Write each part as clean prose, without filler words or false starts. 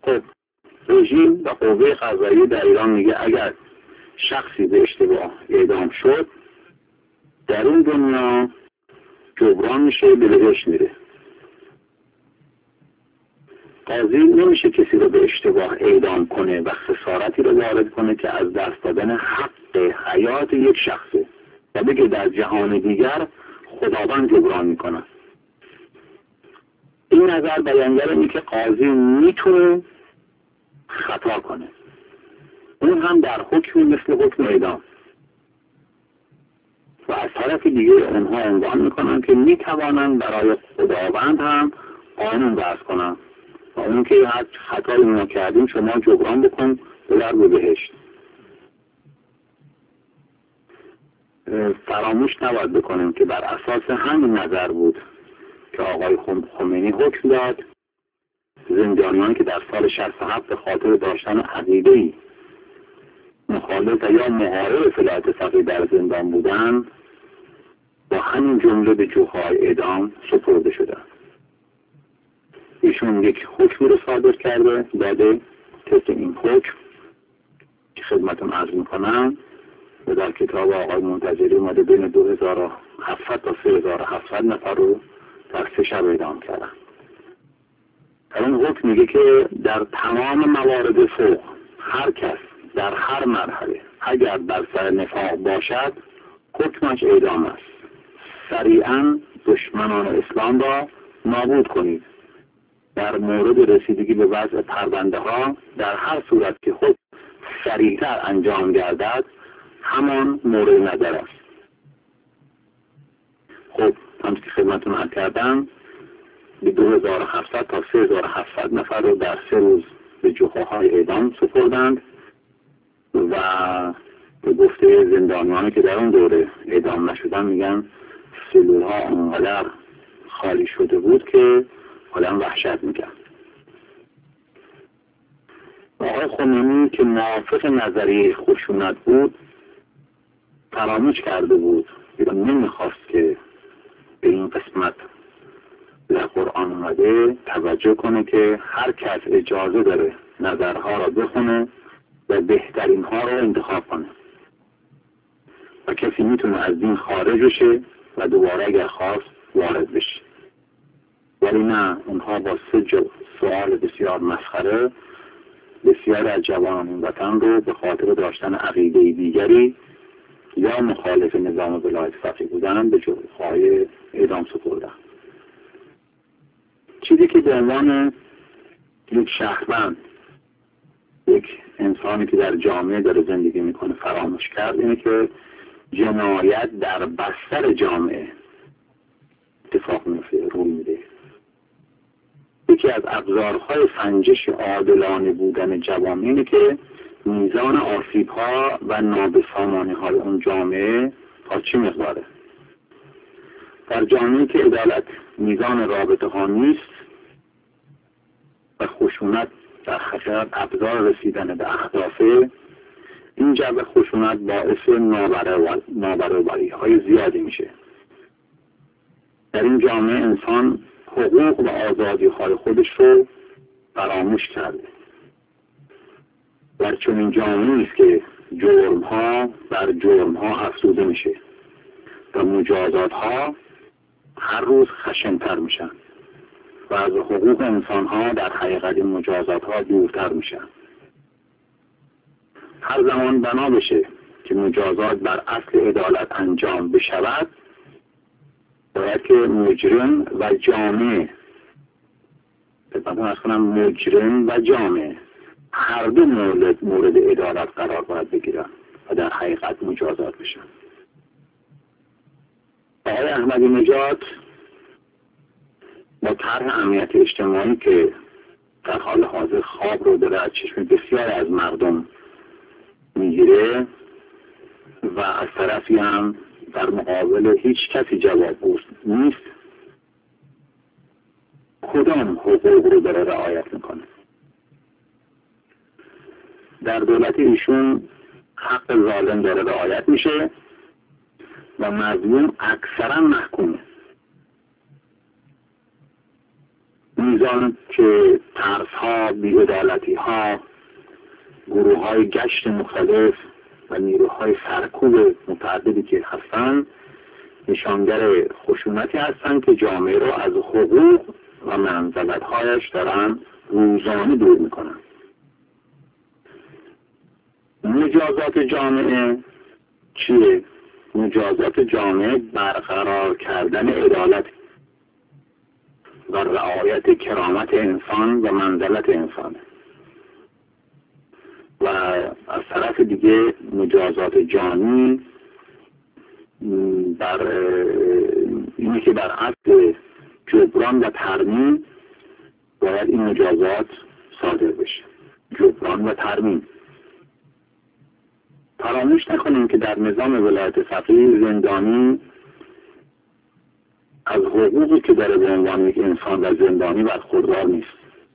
خب رژیم و قوه قضاییه در ایران میگه اگر شخصی به اشتباه اعدام شد در اون دنیا جبران میشه، به بهشت میره. قاضی نمیشه کسی رو به اشتباه اعدام کنه و خسارتی رو وارد کنه که از دست دادن حق حیات یک شخصه و بگه در جهان دیگر خداوند جبران میکنه. این نظر بیانگر اینه که قاضی میتونه خطا کنه، اون هم در حکم مثل حکم اعدام. و از طرف دیگه اونها عنوان میکنن که میتوانن برای خداوند هم قانون وضع کنن و اون که هر خطایی ما کردیم شما جبران بکن ببر به بهشت. فراموش نباید بکنیم که بر اساس همین نظر بود که آقای خمینی حکم داد زندانیانی که در سال 67 به خاطر داشتن عقیده‌ای مخالف یا معارض فلات فقیه در زندان بودن با همین جمله به جوهای اعدام سپرده شدن. ایشون یک حکم رو صادر کرده داده. طبق این حکم که خدمتون عرض میکنم و در کتاب آقای منتظری اومده بین 2700 تا 3700 نفر رو در 3 شب اعدام کردن. در اون حکم میگه که در تمام موارد فوق هر کس در هر مرحله اگر بر سر نفاق باشد حکمش اعدام است. سریعا دشمنان اسلام را نابود کنید. در مورد رسیدگی به وضع پرونده ها در هر صورت که خود سریعتر انجام گردد همان مورد نظر است. خب همچنین که خدمتتون عرض کردم به 2700 تا 3700 نفر رو در 3 روز به جوخه‌های اعدام سپردند و به گفته زندانیانی که در اون دوره اعدام نشدن میگن سلول‌ها اونقدر خالی شده بود که آدم وحشت میکرد. آقای خمینی که موافق نظریه خشونت بود فراموش کرده بود یا نمیخواست که به این قسمت در قرآن اومده توجه کنه که هر کس اجازه داره نظرها را بخونه و بهترین ها را انتخاب کنه و کسی میتونه از دین خارج بشه و دوباره اگر خواست وارد بشه. ولی نه، اونها با 3 سوال بسیار مسخره بسیار از جوانان این وطن رو به خاطر داشتن عقیده دیگری یا مخالف نظام ولایت فقیه بودن به جوخه‌های اعدام سپردن. چیزی که به عنوان یک شهروند، یک انسانی که در جامعه داره زندگی میکنه فراموش کرد اینه که جنایت در بستر جامعه اتفاق میفته، روی میده. یکی از ابزارهای سنجش عادلانه بودن جوامع اینه که میزان آسیب‌ها و نابسامانی‌های اون جامعه تا چه مقداره. در جامعه که عدالت میزان رابطه ها نیست و خشونت در حقیقت ابزار رسیدن به اهدافه، این جو خشونت باعث نابرابری های زیادی میشه. در این جامعه انسان حقوق و آزادی های خودش رو فراموش کرده. در چنین جامعه است که جرم ها بر جرم ها افزوده میشه و مجازات ها هر روز خشن‌تر میشن و از حقوق انسان ها در حقیقت مجازات ها دورتر میشن. هر زمان بنا بشه که مجازات بر اصل عدالت انجام بشود باید که مجرم و جامعه مجرم و جامعه هر دو مورد عدالت قرار باید بگیرن و در حقیقت مجازات بشن. آقای احمدی نژاد با طرح امنیت اجتماعی که در حال حاضر خواب رو داره از چشم بسیار از مردم میگیره و از طرفی هم در مقابل هیچ کسی جواب نیست، کدام حقوق رو داره رعایت میکنه؟ در دولت ایشون حق ظالم داره رعایت میشه و مظلوم اکثرا محکومه. میزان که ترس‌ها، بی‌عدالتی‌ها، گروه‌های گشت مختلف و نیروهای سرکوب متعددی که هستند نشانگر خشونتی هستند که جامعه را از حقوق و منزلت‌هایش دارن روزانه دور میکنن. مجازات جامعه چیه؟ مجازات جامعه برقرار کردن عدالت و رعایت کرامت انسان و منزلت انسانه. و از طرف دیگه مجازات جانی بر اینه که بر اصل جبران و ترمیم باید این مجازات صادر بشه. جبران و ترمیم. فراموش نکنیم که در نظام ولایت فقیه زندانی از حقوقی که داره به عنوان یک انسان و زندانی برخوردار نیست.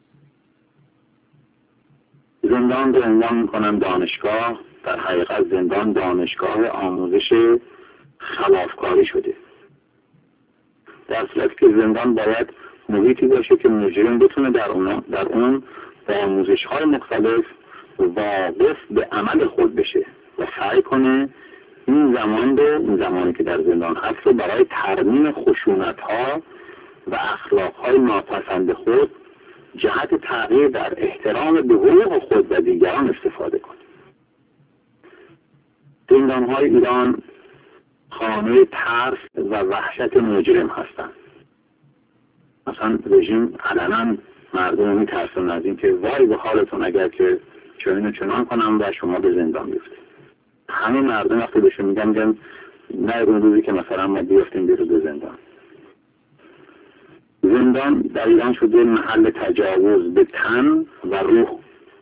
زندان رو عنوان میکنن دانشگاه، در حقیقت زندان دانشگاه آموزش خلافکاری شده. در صورتی که زندان باید محیطی باشه که مجرم بتونه در اون با آموزش‌های مختلف واقف به عمل خود بشه و سعی کنه این زمانی که در زندان هست رو برای ترمیم خشونت‌ها و اخلاق‌های ناپسند خود جهت تغییر در احترام به حقوق خود و دیگران استفاده کنه. زندان‌های ایران خانه ترس و وحشت مجرم هستند. مثلا رژیم علنا مردم میترسن از این که وای به حالتون اگر که چنین و چنان کنم و شما به زندان بیفتید. همه مردم وقتی بهشون میگن نه اون روزی که مثلا ما بیفتیم بیرون به زندان. زندان در ایران شده محل تجاوز به تن و روح،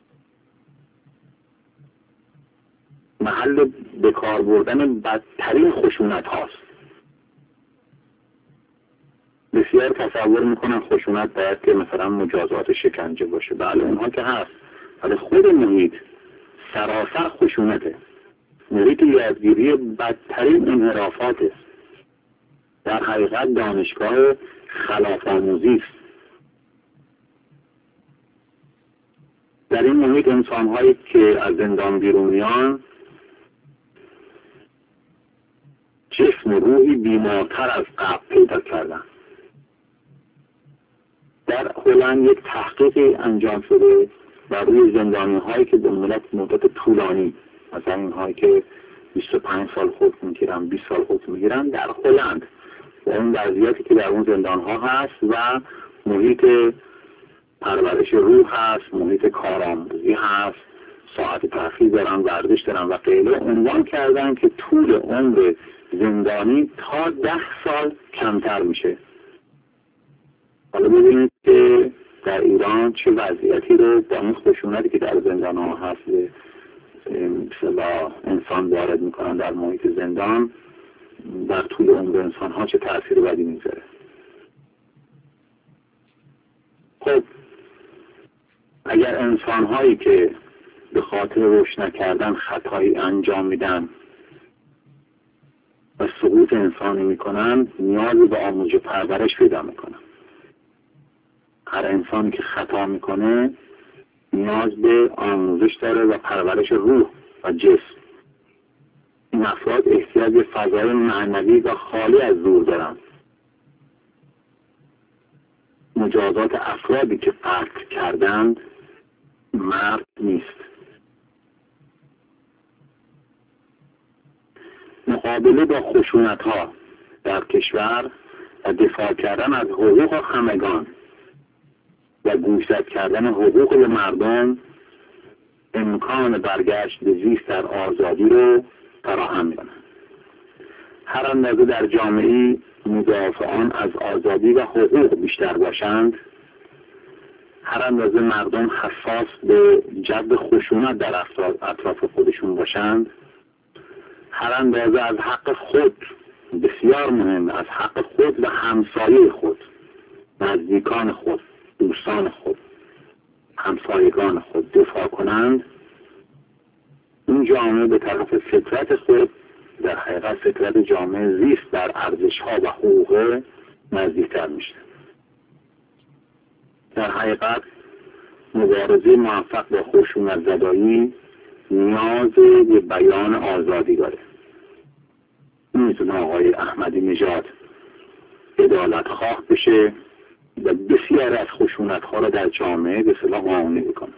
محل به کار بردن بدترین خشونت هاست. بسیار تصور میکنن خشونت باید که مثلا مجازات شکنجه باشه. بله اونها که هست، ولی خود محیط سراسر خشونته. محیط یادگیری بدترین انحرافاته. در حقیقت دانشگاه خلاف آموزی است. در این محیط انسان‌هایی که از زندان بیرون میان جسم و روحی بیمارتر از قبل پیدا کردن. در هلند یک تحقیقی انجام شده و روی زندانی‌هایی که به مدت طولانی، مثلا اینهایی که 25 سال حکم میگیرن، 20 سال حکم میگیرن در هلند، و اون وضعیتی که در اون زندان‌ها هست و محیط پرورش روح هست، محیط کارآموزی هست، ساعت تحقیق دارن، ورزش دارن و غیره، عنوان کردن که طول عمر زندانی تا 10 سال کمتر میشه. حالا ببینید که در ایران چه وضعیتی رو با این خشونتی که در زندان‌ها هست مثلا انسان وارد میکنن در محیط زندان، در طول عمر انسان‌ها چه تأثیر بدی میذاره. خب اگر انسان‌هایی که به خاطر رشد نکردن خطایی انجام میدن و سقوط انسانی میکنن، نیازی به آموزش و پرورش پیدا میکنن. هر انسانی که خطا میکنه نیاز به آموزش داره و پرورش روح و جسم. این افراد احتیاج به فضای معنوی و خالی از زور دارن. مجازات افرادی که قتل کردند مرد نیست. مقابله با خشونت‌ها در کشور و دفاع کردن از حقوق همگان و گوشزد کردن حقوق مردم امکان برگشت به زیست در آزادی رو فراهم می‌کنه. هر اندازه در جامعه مدافعان از آزادی و حقوق بیشتر باشند، هر اندازه مردم حساس به جذب خشونت در اطراف خودشون باشند، هر اندازه از حق خود، بسیار مهم، از حق خود و همسایه خود، نزدیکان خود، دوستان خود، همسایگان خود دفاع کنند، این جامعه به طرف فطرت خود، در حقیقت فطرت جامعه زیست در ارزش‌ها و حقوق نزدیکتر میشه. در حقیقت مبارزه موفق با خشونت زدایی نیاز به بیان آزادی داره. نمیتونه آقای احمدی نژاد عدالت خواه بشه و بسیار از خشونت ها را در جامعه به اصطلاح قانونی بکنه.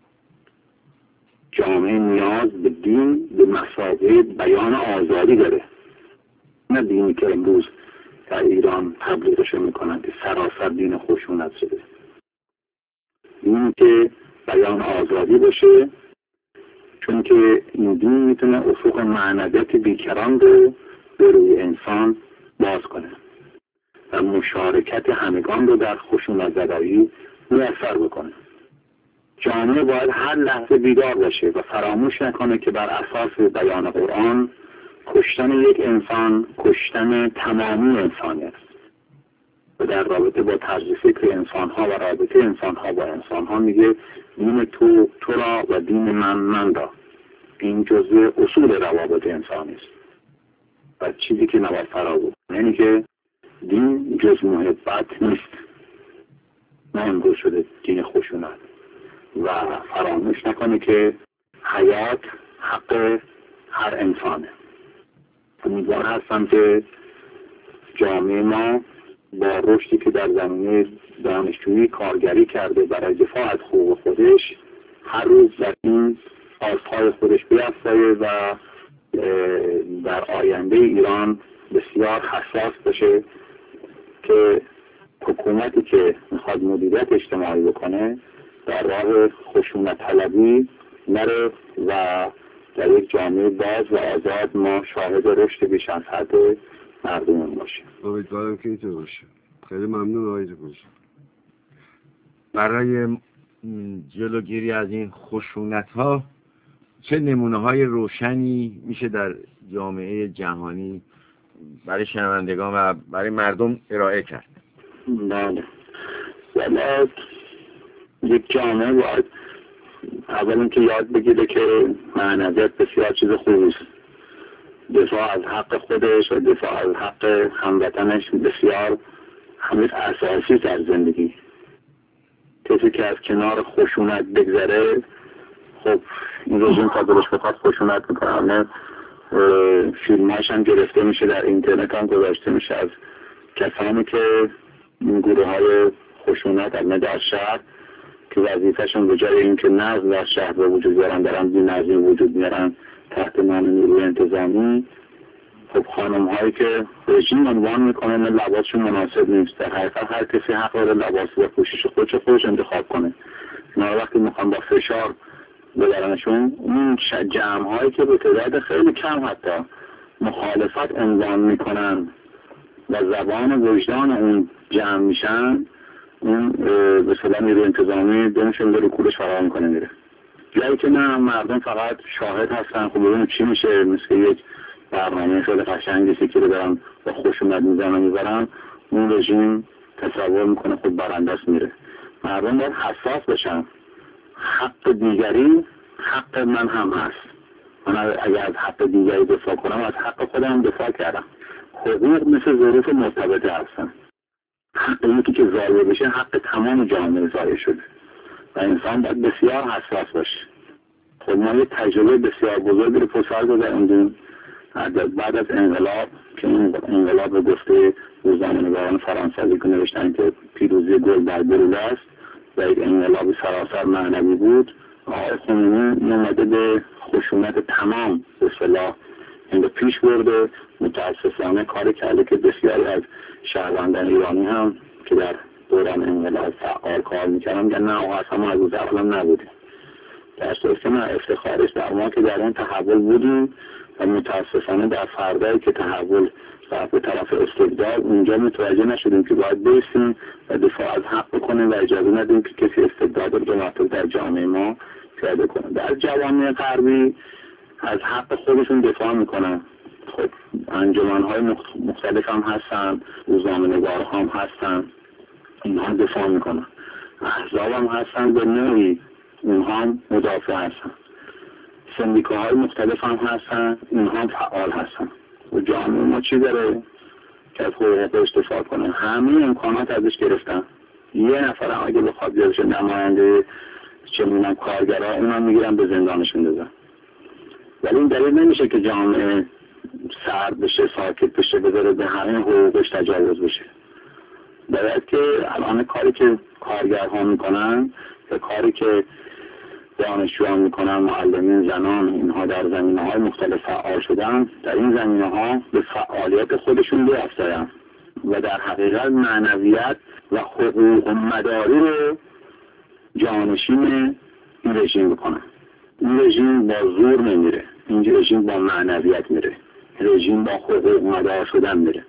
جامعه نیاز به دین به مثابه بیان آزادی داره، نه دینی که امروز در ایران تبلیغش میکنند که سراسر دین خشونت شده. دینی که بیان آزادی باشه، چون که این دین میتونه افق معنویت بیکران رو به روی انسان باز کنه و مشارکت همگان رو در خشونت زدایی میسر بکنه. جامعه باید هر لحظه بیدار باشه و فراموش نکنه که بر اساس بیان قرآن کشتن یک انسان کشتن تمامی انسانی است و در رابطه با طرز فکر انسانها و رابطه انسانها با انسانها میگه دین تو را و دین من را. این جزء اصول روابط انسانی است و چیزی که نباید فراموش کنه یعنی که دین جز محبت نیست، نه امروز شده دین خشونت. و فراموش نکنه که حیات حق هر انسانه. امیدوار هستم که جامعه ما با رشدی که در زمینه دانشجویی کارگری کرده برای دفاع از حقوق خودش هر روز در این آستهای خودش بیافزایه و در آینده ایران بسیار حساس باشه که حکومتی که میخواد مدیریت اجتماعی بکنه در راه خشونت طلبی نره و در یک جامعه باز و آزاد ما شاهد رشد بیش از حد مردم باشیم. امیدوارم که اینطور باشه. خیلی ممنون آقای باشه. برای جلوگیری از این خشونت ها چه نمونه های روشنی میشه در جامعه جهانی برای شنوندگان و برای مردم ارائه کرد؟ بله. یک جامعه باید اول اینکه یاد بگیره که معنویت بسیار چیز خوبی است. دفاع از حق خودش و دفاع از حق هموطنش بسیار همین اساسی در زندگی. کسی که از کنار خشونت بگذره، خب این رژیم تا دلش بخواد خشونت میکنه. فیلماش هم گرفته میشه، در اینترنت هم گذاشته میشه از کسانی که این گروه های خشونت در شهر که وظیفه‌شون به جای اینکه نظم در شهر به وجود بیارن دارن بی‌نظمی وجود میارن تحت نام نیروی انتظامی. خب خانم هایی که رژیم عنوان میکنن لباسشون مناسب نیست، در حقیقت هر کسی حق داره لباس و پوشش خودش انتخاب کنه. ما وقتی میخوام با فشار ببرنشون، اون جمع هایی که به تعداد خیلی کم حتی مخالفت عنوان میکنن و زبان وجدان اون جمع میشن، اون به صلاح نیروی انتظامی دمشون داره کولش فرار میکنه میره. جایی که نه مردم فقط شاهد هستن، خب ببینیم چی میشه. مثل یک برنامه خیلی قشنگی که رو دارن با خوشونت میزنن اون رژیم تصور میکنه خب برنده است میره. مردم باید حساس بشن. حق دیگری حق من هم هست. من اگر از حق دیگری دفاع کنم از حق خودم دفاع کردم. حقوق مثل ظروف مرتبطه هستن. حق یکی که ضایع بشه حق تمام جامعه ضایع شده و انسان باید بسیار حساس باشه. خب ما یه تجربه بسیار بزرگی رو پسر گذروندیم بعد از انقلاب که این انقلاب به گفته روزنامه‌نگاران فرانسوی که نوشتن که پیروزی گل در گلوله است و یک انقلاب سراسر معنوی بود. آقای خمینی اومده به خشونت تمام به اصطلاح این رو پیش برده. متاسفانه کاری کرده که بسیاری از شهروندان ایرانی هم که در دوران انقلاب فعال کار میکردن میگن نه آقا اصلا ما از روز اولم نبودیم. در صورتی که نه، افتخارش در ما که در اون تحول بودیم و متاسفانه در فردایی که تحول رفت به طرف استبداد اونجا متوجه نشدیم که باید بیستیم و دفاع از حق بکنیم و اجازه ندیم که کسی استبداد رو مطلوب در جامعه ما پیاده کنه. در جوامع غربی از حق خودشون دفاع میکنن. خب انجمن‌های مختلف هم هستن، روزنامه‌نگارها هم هستن، اینها دفاع میکنن. احزاب هم هستن به نوعی، اونها هم مدافع هستن. سندیکاهای مختلف هم هستن، اینها هم فعال هستن. و جامعه ما چی داره که از حقوق خودش دفاع کنه؟ همه امکانات ازش گرفتن. یه نفر هم اگه بخواد بیارشه نماینده چه میدونم کارگرها، اونم میگیرن به زندانشون بزن. ولی این دلیل نمیشه که جامعه سرد بشه، ساکت بشه، بذاره به همه حقوقش تجاوز بشه. باید که الان کاری که کارگرها میکنن و کاری که دانشجویان میکنن، معلمین، زنان، اینها در زمینه‌های مختلف فعال شدن، در این زمینه‌ها به فعالیت خودشون بیافزاین و در حقیقت معنویت و حقوق مداری رو جانشین این رژیم بکنن. این رژیم با زور نمیره، این رژیم با معنویت میره، رژیم با حقوق مدار شدن میره.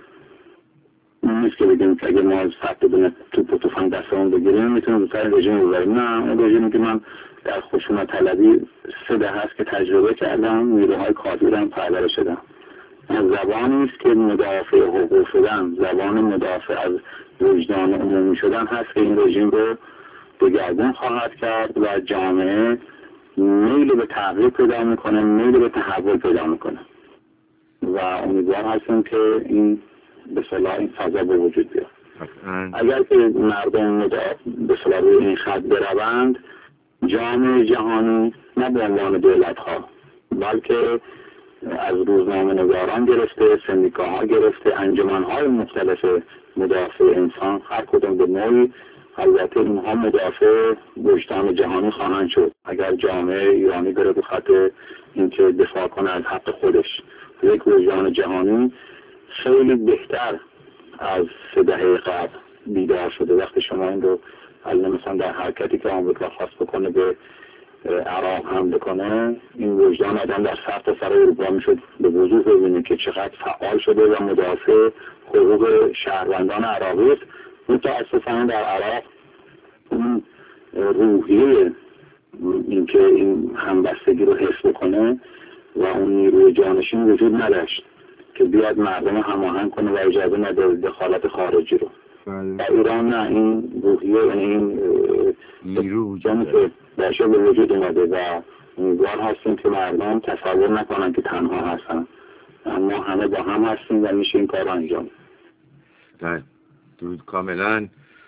این نیست که بگیم که اگه ما ثبت بدونه توپ و تفنگ دستمون بگیریم میتونیم سر رژیم ببریم. نه، اون رژیمی که من در خشونت طلبی 3 دهه هست که تجربه کردم، نیروهای کادرم پرورش شدم. زبانی است که مدافع حقوق شدن، زبان مدافع از وجدان عمومی شدن هست که این رژیم رو دگرگون خواهد کرد و جامعه میل به تغییر پیدا میکنه، میل به تحول پیدا میکنه و امیدوار هستم که این به صلاح این فضا به وجود بیاد. اگر که مردم به صلاح روی این خط بروند، جامعه جهانی نه به عنوان دولت ها بلکه از روزنامه نگاران گرفته، سندیکاها گرفته، انجمن‌های مختلف مدافع انسان، هر کدوم به نوعی، البته اینها مدافع وجدان جهانی خواهند شد. اگر جامعه ایرانی بره به خط اینکه دفاع کنه از حق خودش، یک وجدان جهانی خیلی بهتر از 3 دهه قبل بیدار شده. وقتی شما این رو مثلا در حرکتی که آمریکا خواست بکنه به عراق حمله کنه، این وجدان آدم در سر اروپا میشد به وضوح ببینه که چقدر فعال شده و مدافع حقوق شهروندان عراقی است. متاسفانه در عراق اون روحیه اینکه این همبستگی رو حفظ بکنه و اون نیروی جانشین وجود نداشت که بیاد مردم هماهنگ کنه و اجازه نده دخالت خارجی رو. در ایران نه، این روحیه و این نیرو که باشه به وجود اومده و امیدوار هستیم که مردم تصور نکنن که تنها هستن، اما همه با هم هستیم و میشه این کار رو انجام. درود کاملا.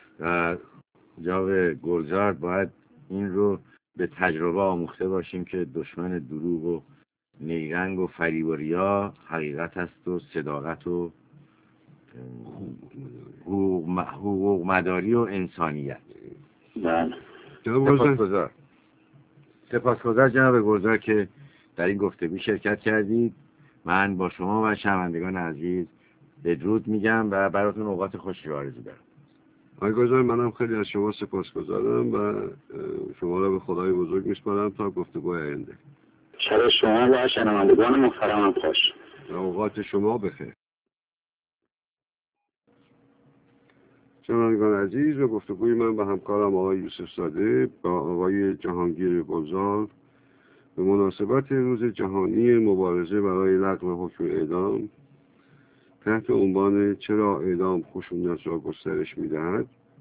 جناب گلزار، باید این رو به تجربه آموخته باشیم که دشمن دروغ و نیرنگ و فریب و ریا حقیقت است و صداقت و حقوق مداری و انسانیت. بله. سپاسگزار جناب گلزار که در این گفتگو شرکت کردید. من با شما و شنوندگان عزیز بدرود میگم و براتون اوقات خوشی آرزو دارم. آقای گلزار، منم خیلی از شما سپاسگزارم و شما را به خدای بزرگ میسپارم تا گفتگوی آینده. شب شما و شنوندگان محترمم خوش. اوقات شما بخیر. شنوندگان عزیز، به گفتگوی من با همکارم آقای یوسف زاده با آقای جهانگیر گلزار به مناسبت روز جهانی مبارزه برای لغو حکم اعدام تحت عنوان چرا اعدام خشونت را گسترش می‌دهد،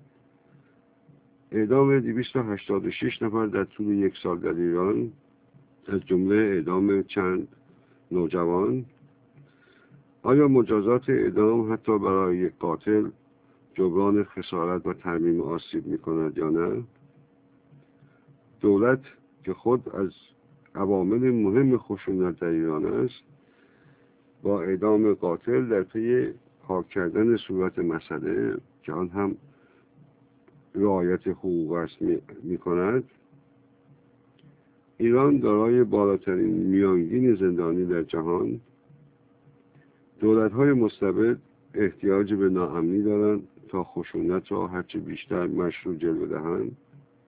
اعدام 286 نفر در طول 1 سال در ایران، از جمله اعدام چند نوجوان، آیا مجازات اعدام حتی برای یک قاتل جبران خسارت و ترمیم آسیب می‌کند یا نه؟ دولت که خود از عوامل مهم خشونت در ایران است، با اعدام قاتل در پی پاک کردن صورت مسئله که آن هم رعایت حقوق است می‌کند. ایران دارای بالاترین میانگین زندانی در جهان. دولت‌های مستبد احتیاج به ناامنی دارند تا خشونت را هرچه بیشتر مشروع جلوه دهند.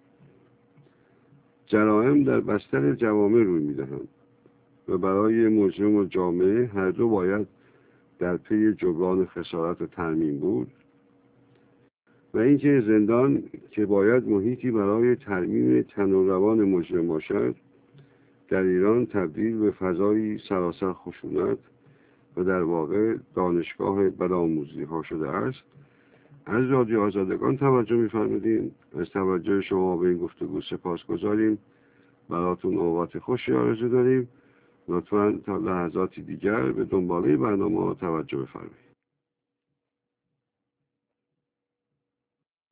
جرائم در بستر جوامع روی می‌دهند و برای مجرم و جامعه هر دو باید در پی جبران خسارت و ترمیم بود. و اینکه زندان که باید محیطی برای ترمیم تن و روان مجرم باشد، در ایران تبدیل به فضایی سراسر خشونت و در واقع دانشگاه بدآموزی ها شده است. از رادیو آزادگان توجه می‌فرمایید. از توجه شما به این گفتگو سپاسگزاریم. براتون اوقات خوشی آرزو داریم. لطفاً تا لحظاتی دیگر به دنباله برنامه توجه بفرمایید.